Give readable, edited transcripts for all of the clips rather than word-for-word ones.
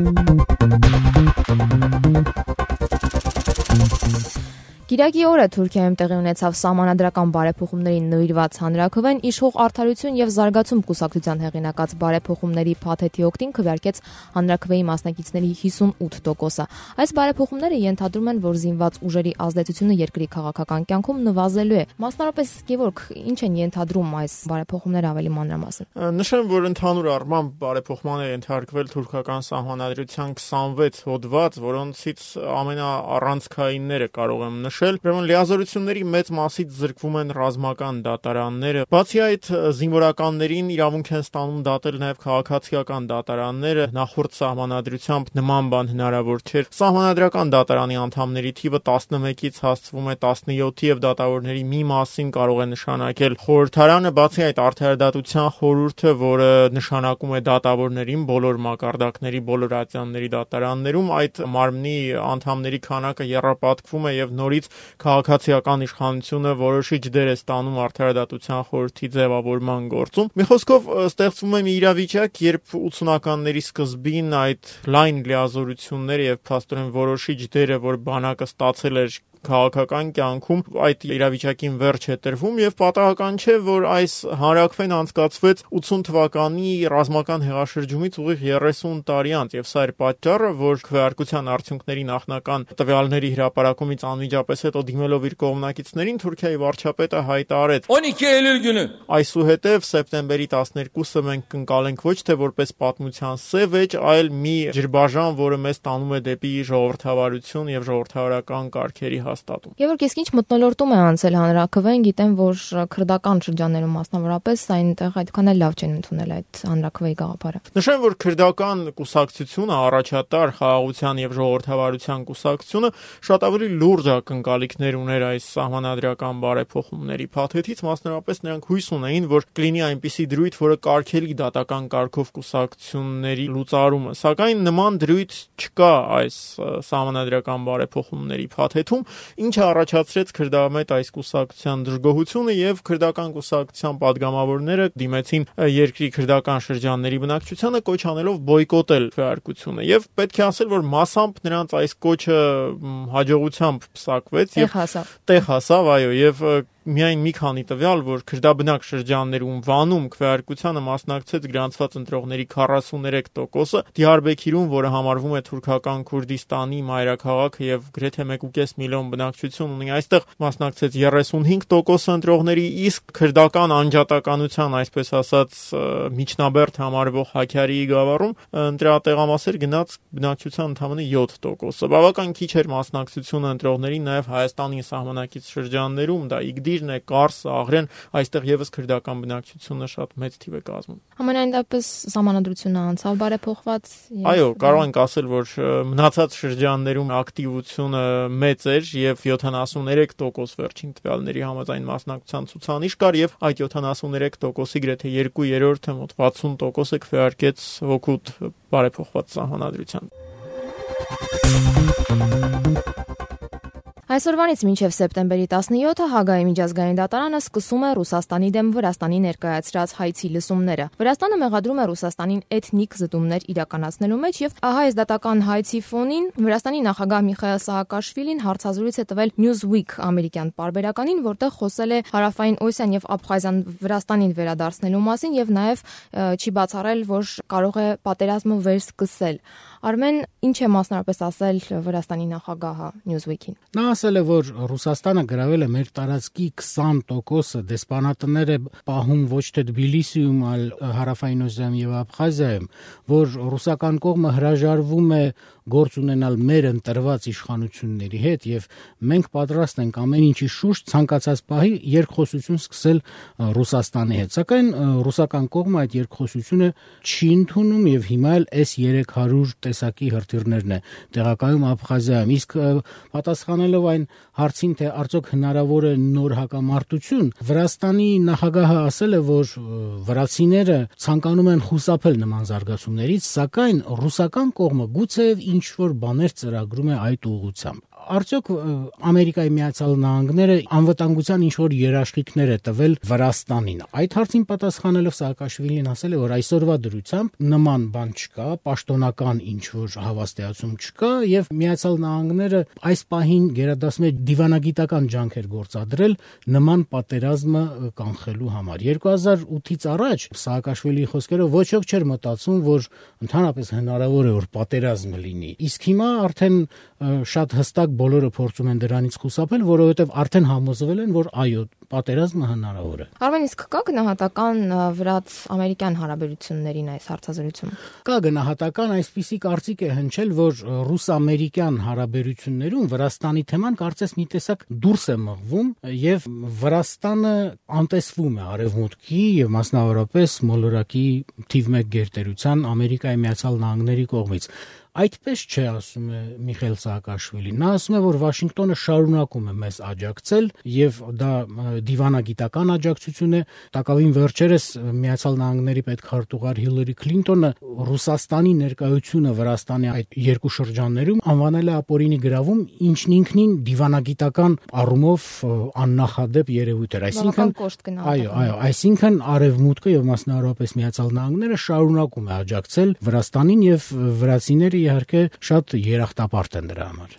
Կիրակի օրը Թուրքիայում տեղի ունեցավ սահմանադրական բարեփոխումներին նվիրված հանրաքվեն իշխող Արդարություն եւ զարգացում կուսակցության հեղինակած բարեփոխումների փաթեթի օգտին քվեարկեց հանրաքվեի մասնակիցների 58%-ը։ Այս բարեփոխումները ենթադրում են, որ զինված ուժերի ազդեցությունը երկրի քաղաքական կյանքում նվազելու է։ Մասնավորապես, Գևորգ, ինչ են ենթադրում այս բարեփոխումները ավելի մանրամասն։ Նշեմ, որ ընդհանուր առմամբ բարեփոխման է ենթարկվել թուրքական սահմանադրության 26 հոդված, որոնցից ամենաառանցքայինները կարող եմ նշել։ Ուրեմն լիազորությունների մեծ մասից զրկվում են ռազմական դատարանները։ Բացի այդ, զինվորականներին իրավունք են ստանում դատել նաև քաղաքացիական դատարանները։ Նախորդ սահմանադրությամբ նման բան հնարավոր չէր։ Սահմանադրական դատարանի անդամների թիվը 11-ից հասցվում է 17-ի եւ դատավորների մի մասին կարող է նշանակել խորհրդարանը։ Բացի այդ, արդարադատության խորհուրդը, որը նշանակում է դատավորներին բոլոր մակարդակների, բոլոր ատյանների դատարաններում, այդ մարմնի անդամների քանակը եռապատկվում է եւ նորից քաղաքացիական իշխանությունը որոշիչ դեր է ստանում արդարադատության խորհրդի ձևավորման գործում։ Մի խոսքով ստեղծվում է մի իրավիճակ, երբ 80-ականների սկզբին այդ լայն լիազորությունները եւ փաստորեն որոշիչ դերը, որ բանակը ստացել էր քաղաքական կյանքում, այդ իրավիճակին վերջ է տրվում եւ պատահական չէ, որ այս հանրաքվեն անցկացվեց 80 թվականի ռազմական հեղաշրջումից ուղիղ 30 տարի անց եւ սա էր պատճառը, որ քվեարկության արդյունքների նախնական տվյալների հրապարակումից անմիջապես հետո դիմելով իր կողմնակիցներին Թուրքիայի վարչապետը հայտարարեց 12 Eylül günü այսուհետև սեպտեմբերի 12-ը մենք կընկալենք ոչ թե որպես պատմության սև էջ, այլ մի ջրբաժան, որը մեզ տանում է դեպի ժողովրդավարություն եւ ժողովրդավարական կարգերի հաստատում։ Գևորգ, իսկ ինչ մթնոլորտում է անցել հանրաքվեն, գիտեմ, որ քրդական շրջաններում մասնավորապես այնտեղ այդքան էլ լավ չեն ընդունել այդ հանրաքվեի գաղափարը։ Նշեմ, որ քրդական կուսակցությունը, առաջատար խաղաղության եւ ժողովրդավարության կուսակցությունը շատ ավելի լուրջ ակնկալիքներ ուներ այս սահմանադրական բարեփոխումների փաթեթից, մասնավորապես նրանք հույս ունեին, որ կլինի այնպիսի դրույթ, որը կարգելի դատական կարգով կուսակցությունների լուծարումը։ Սակայն նման դրույթ չկա այս սահմանադրական բարեփոխումների փաթեթում, ինչը առաջացրեց քրդամետ այս կուսակցության դժգոհությունը եւ քրդական կուսակցության падգամավորները դիմեցին երկրի քրդական շրջանների բնակչությանը կոչ անելով բոյկոտել քվեարկությունը եւ պետք է ասել, որ մասամբ նրանց այս կոչը հաջողությամբ պսակվեց եւ տեղ հասավ, այո, եւ միայն մի քանի տվյալ, որ քրդաբնակ շրջաններում Վանում քվեարկությանը մասնակցեց գրանցված ընտրողների 43%-ը, Դիարբեքիրում, որը համարվում է թուրքական Քուրդիստանի մայրաքաղաքը եւ գրեթե 1.5 միլիոն բնակչություն ունի, այստեղ մասնակցեց 35% ընտրողների, իսկ քրդական անջատականության, այսպես ասած, միջնաբերդ համարվող Հաքարիի գավառում ընտրատեղամասեր գնաց բնակչության ընդամենը 7%-ը։ Բավական քիչ էր մասնակցությունը ընտրողների նաեւ Հայաստանի սահմանակից շրջաններում, դա Իգդիրն է, Կարսը, Աղրեն, այստեղ եւս քրդական բնակչությունը շատ մեծ թիվ է կազմում։ Համենայն դեպս սահմանադրությունը անցավ բարեփոխված։ Այո, կարող ենք ասել, որ մնացած շրջաններում ակտիվությունը մեծ էր եւ 73% վերջին տվյալների համաձայն մասնակցության ցուցանիշ կար եւ այդ 73%-ի գրեթե 2/3-ը, մոտ 60%-ը քվեարկեց հօգուտ բարեփոխված սահմանադրության։ Այսօրվանից մինչև սեպտեմբերի 17-ը Հագայի միջազգային դատարանը սկսում է Ռուսաստանի դեմ Վրաստանի ներկայացրած հայցի լսումները։ Վրաստանը մեղադրում է Ռուսաստանին էթնիկ զտումներ իրականացնելու մեջ եւ ահա այս դատական հայցի ֆոնին Վրաստանի նախագահ Միխայել Սահակաշվիլին հարցազրույց է տվել Newsweek ամերիկյան պարբերականին, որտեղ խոսել է Հարավային Օսիան եւ Աբխազիան Վրաստանին վերադարձնելու մասին եւ նաեւ չի բացառել, որ կարող է պատերազմը վերսկսել։ Արմեն, ինչ է մասնավորապես ասել Վրաստանի նախագահը Newsweek-ին։ Նա ասել է, որ Ռուսաստանը գրավել է մեր տարածքի 20%-ը, դեսպանատները պահում ոչ թե Թբիլիսիում, այլ Հարավային Օսիայում եւ Աբխազիայում, որ ռուսական կողմը հրաժարվում է գործ ունենալ մեր ընտրված իշխանությունների հետ եւ մենք պատրաստ ենք ամեն ինչի շուրջ ցանկացած պահի երկխոսություն սկսել Ռուսաստանի հետ։ Սակայն ռուսական կողմը այդ երկխոսությունը չի ընդունում եւ հիմա էլ S-300 տեսակի հրթիռներն է տեղակայում Աբխազիայում։ Իսկ պատասխանելով այն հարցին, թե արդյոք հնարավոր է նոր հակամարտություն, Վրաստանի նախագահը ասել է, որ վրացիները ցանկանում են խուսափել նման զարգացումներից, սակայն ռուսական կողմը գուցեև ինչ որ բաներ ծրագրում է այդ ուղղությամբ։ արդյոք Ամերիկայի Միացյալ Նահանգները անվտանգության ինչ-որ երաշխիքներ է տվել Վրաստանին։ Այդ հարցին պատասխանելով Սաակաշվիլին ասել է, որ այսօրվա դրությամբ նման բան չկա, պաշտոնական ինչ-որ հավաստիացում չկա եւ Միացյալ Նահանգները այս պահին գերադասում է դիվանագիտական ջանքեր գործադրել նման պատերազմը կանխելու համար։ 2008-ից առաջ Սաակաշվիլիի խոսքերով ոչ ոք չէր մտածում, որ ընդհանրապես հնարավոր է որ պատերազմ լինի։ Իսկ հիմա արդեն շատ հստակ բոլորը փորձում են դրանից խուսափել, որովհետև արդեն համոզվել են, որ այո, պատերազմը հնարավոր է։ Արմեն, իսկ կա գնահատական վրաց-ամերիկյան հարաբերություններին այս հարցազրույցում։ Կա գնահատական, այսպիսի կարծիք է հնչել, որ ռուս-ամերիկյան հարաբերություններում Վրաստանի թեման կարծես մի տեսակ դուրս է մղվում եւ Վրաստանը անտեսվում է արևմուտքի եւ մասնավորապես մոլորակի թիվ 1 գերտերության Ամերիկայի Միացյալ Նահանգների կողմից։ Այդպես չէ, ասում է Միխայել Սաակաշվիլին։ Նա ասում է, որ Վաշինգտոնը շարունակում է մեզ աջակցել եւ դա դիվանագիտական աջակցություն է։ Տակավին վերջերս Միացյալ Նահանգների պետքարտուղար Հիլարի Քլինտոնը Ռուսաստանի ներկայությունը Վրաստանի այդ երկու շրջաններում անվանել է ապօրինի գրավում, ինչն ինքնին դիվանագիտական առումով աննախադեպ երևույթ էր։ Այսինքն արևմուտքը եւ մասնավորապես Միացյալ Նահանգները շարունակում է աջակցել Վրաստանին եւ վրացիները իհարկե շատ երախտապարտ են դրա համար։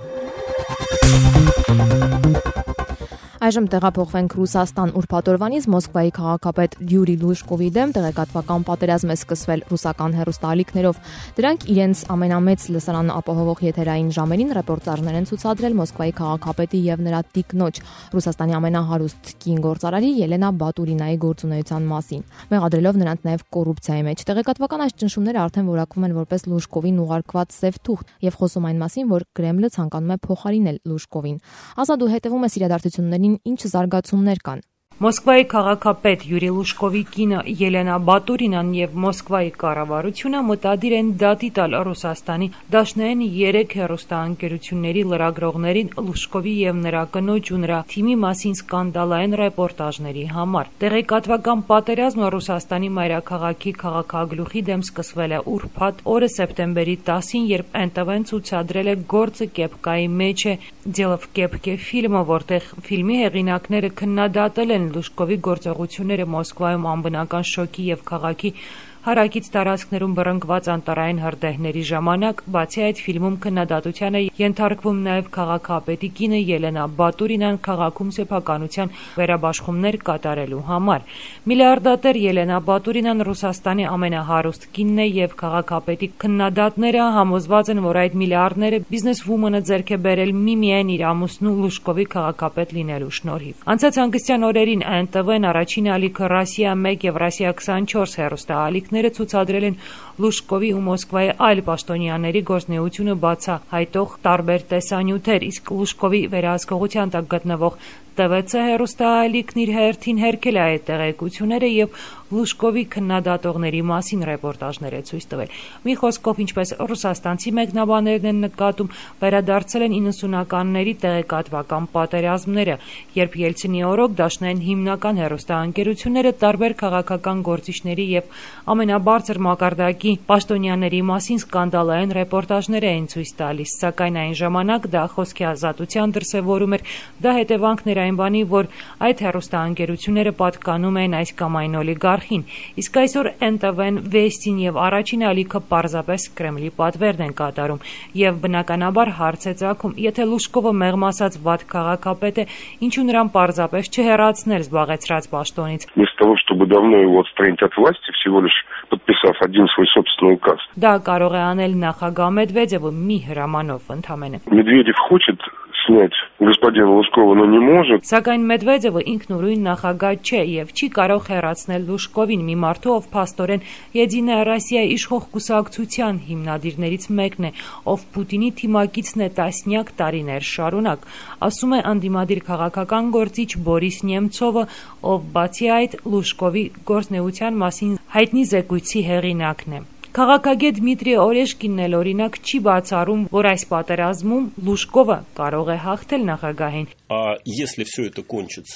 Այժմ տեղափոխվենք Ռուսաստան, ուրբաթ օրվանից Մոսկվայի քաղաքապետ Յուրի Լուշկովի դեմ տեղեկատվական պատերազմ է սկսվել ռուսական հեռուստաալիքներով։ Դրանք իրենց ամենամեծ լսարանը ապահովող եթերային ժամերին ռեպորտաժներ են ցուցադրել Մոսկվայի քաղաքապետի եւ նրա տիկնոջ, Ռուսաստանի ամենահարուստ կին գործարարի Ելենա Բատուրինայի գործունեության մասին, մեղադրելով նրանց նաեւ կոռուպցիայի մեջ։ Տեղեկատվական այս ճնշումները արդեն որակվում են որպես Լուշկովին ուղարկված սև թուղթ եւ խոսում այն մասին, որ Կրեմլը ցանկանում է փոխարինել Լուշկովին։ Ազատու հետևում է իրադարձություններին ինչ զարգացումներ կան։ Մոսկվայի քաղաքապետ Յուրի Լուշկովի կինը Ելենա Բատուրինան եւ Մոսկվայի կառավարությունը մտադիր են դատի տալ Ռուսաստանի դաշնային 3 հեռուստաընկերությունների լրագրողներին Լուշկովի եւ նրա կնոջ ու նրա թիմի մասին սկանդալային ռեպորտաժների համար։ Տեղեկատվական պատերազմը Ռուսաստանի մայրաքաղաքի քաղաքագլուխի դեմ սկսվել է ուրբաթ օրը սեպտեմբերի 10-ին, երբ ՆՏՎ-ն ցուցադրել է «Գործը կեպկայի մեջ է» «Дело в кепке» ֆիլմը, որտեղ ֆիլմի հեղինակները քննադատել են Լուշկովի գործողությունները Մոսկվայում անբնական շոկի եւ քաղաքի հարակից տարածքներում բռնկված անտարային հրդեհների ժամանակ, բացի այդ ֆիլմում քննադատության է ենթարկվում նաև քաղաքապետի կինը Ելենա Բատուրինան քաղաքում սեփականության վերաբաշխումներ կատարելու համար։ Միլիարդատեր Ելենա Բատուրինան Ռուսաստանի ամենահարուստ կինն է եւ քաղաքապետի քննադատները համոզված են, որ այդ միլիարդները բիզնես վումանը ձեռք է բերել միմիայն իր ամուսնու Լուշկովի քաղաքապետ լինելու շնորհիվ։ Անցած հանգստյան օրերին ՆՏՎ-ն առաջին ալիքը Ռասիա 1 եւ Ռասիա 24 հեռուստաալիքները ցուցադրել են Լուշկովի ու Մոսկվայի այլ պաշտոնյաների գործունեությունը բացահայտող տարբեր տեսանյութեր, իսկ Լուշկովի վերահսկողության տակ գտնվող ՏՎՑ հեռուստաալիքն իր հերթին հերքել է այդ տեղեկությունները եւ Լուշկովի քննադատողների մասին ռեպորտաժներ է ցույց տվել։ Մի խոսքով, ինչպես ռուսաստանցի մեկնաբաններն են նկատում, վերադարձել են 90-ականների տեղեկատվական պատերազմները, երբ Ելցինի օրոք դաշնային հիմնական հեռուստաընկերությունները տարբեր քաղաքական գործիչների եւ ամենաբարձր մակարդակի պաշտոնյաների մասին սկանդալային ռեպորտաժներ էին ցույց տալիս, սակայն այն ժամանակ դա խոսքի ազատության դրսևորում էր, դա հետևանքներ այն բանի, որ այդ հեռուստաընկերությունները պատկանում են այս կամ այն օլիգարխին, իսկ այսօր ՆՏՎ-ն, Վեստին եւ առաջին ալիքը պարզապես Կրեմլի պատվերն են կատարում եւ բնականաբար հարց է ծագում, եթե Լուշկովը մեղմ ասած վատ քաղաքապետ է, ինչու նրան պարզապես չհեռացնել զբաղեցրած պաշտոնից։ Вместо того, чтобы давно его отстранить от власти, всего лишь подписав один свой собственный указ. Դա կարող է անել նախագահ Մեդվեդևը մի հրամանով ընդամենը։ Медведев хочет снять господина Лужкова, но не может. Սակայն Մեդվեդևը ինքնուրույն նախագահ չէ եւ չի կարող հեռացնել Լուշկովին, մի մարդու, ով փաստորեն Եդինայա Ռոսիա իշխող կուսակցության հիմնադիրներից մեկն է, ով Պուտինի թիմակիցն է տասնյակ տարիներ շարունակ, ասում է անդիմադիր քաղաքական գործիչ Բորիս Նեմցովը, ով բացի այդ Լուշկովի գործնեության մասին հայտնի զեկույցի հեղինակն է։ Քաղաքագետ Դմիտրի Օրեշկինն էլ օրինակ չի բացառում, որ այս պատերազմում Լուշկովը կարող է հաղթել նախագահին։ Если все это кончится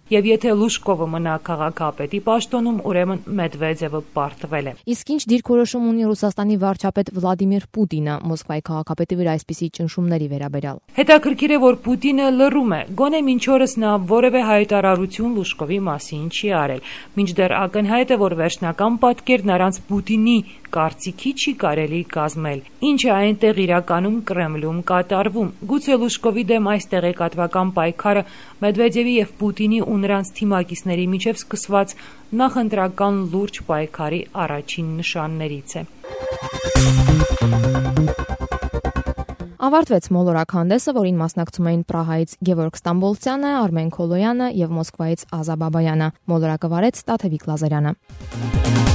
եւ եթե Լուշկովը մնա քաղաքապետի պաշտոնում, ուրեմն Մեդվեդևը պարտվել է։ Իսկ ինչ դիրքորոշում ունի Ռուսաստանի վարչապետ Վլադիմիր Պուտինը Մոսկվայի քաղաքապետի վրա այսպիսի ճնշումների վերաբերյալ։ Հետաքրքիր է, որ Պուտինը լռում է, գոնե մինչ օրս նա որևէ հայտարարություն Լուշկովի մասին չի արել, մինչդեռ ակնհայտ է, որ վերջնական պատկերն առանց Պուտինի կարծիքի չի կարելի կազմել։ Ինչ է այնտեղ իրականում Կրեմլում կատարվում։ Գուցե Լուշկովի դեմ այս տեղեկատվական պայքարը Մեդվեդևի եւ Պուտինի ու նրանց թիմակիցների միջև սկսված նախընտրական լուրջ պայքարի առաջին նշաններից է։ Ավարտվեց մոլորակ հանդեսը, որին մասնակցում էին Պրահայից Գևորգ Ստամբոլցյանը, Արմեն Քոլոյանը եւ Մոսկվայից Ազա Բաբայանը։ Մոլորակը վարեց Տաթևիկ Լազարյանը։